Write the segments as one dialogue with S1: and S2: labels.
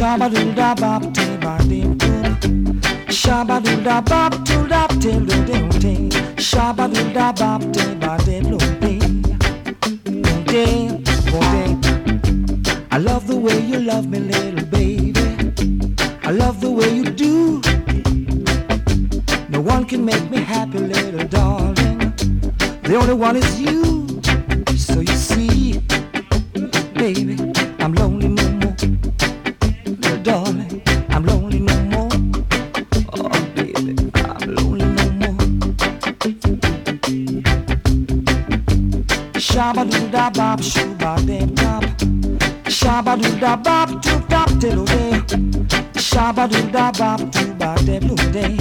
S1: Shabba doo da bop till ba dim boom. Shabba doo da bop till da till do ding ding. Shabba doo da bop till ba dim boom ding. Ding ding. I love the way you love me, little baby. I love the way you do. No one can make me happy, little darling. The only one is you. So you see, baby, I'm lonely no more. Little darling, I'm lonely no more. Oh, baby, I'm lonely no more. Shabba doo da bop, shooba dip top. Shabba doo da bop, doo dop diddle day. Shabba doo da bop, doo ba diddle day.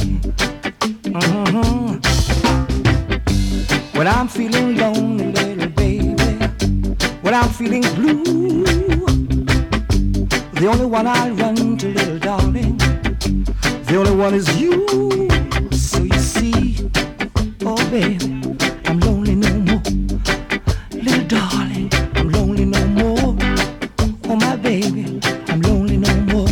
S1: When I'm feeling lonely, little baby, when I'm feeling blue, the only one I run to, little darling, the only one is you. So you see, oh baby, I'm lonely no more. Little darling, I'm lonely no more. Oh my baby, I'm lonely no more.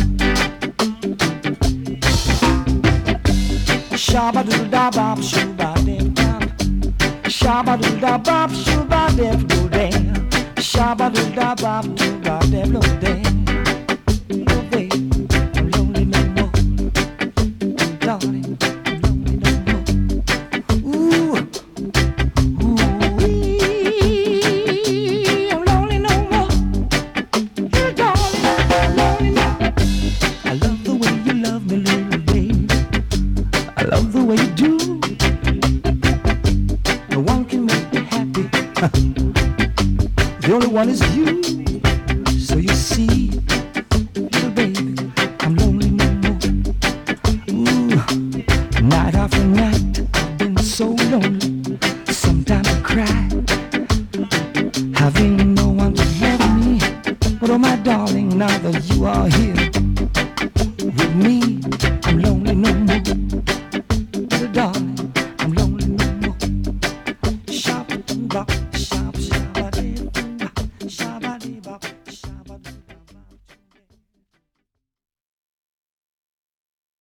S1: Shabba doo da bop, shooba dip bop. Shabba doo da bop, shooba dip doo ding. Shabba doo da bop, shooba dip doo ding. Oh baby, I'm lonely no more. Darling, I'm lonely no more. Ooh, ooh, I'm lonely no more. Little darling, I'm lonely no more. I love the way you love me, little baby. I love the way you do. No one can make me happy. The only one is you. So you see, little baby, I'm lonely no more. Ooh, night after night, I've been so lonely. Sometimes I cry, having no one to love me. But oh my darling, now that you are here,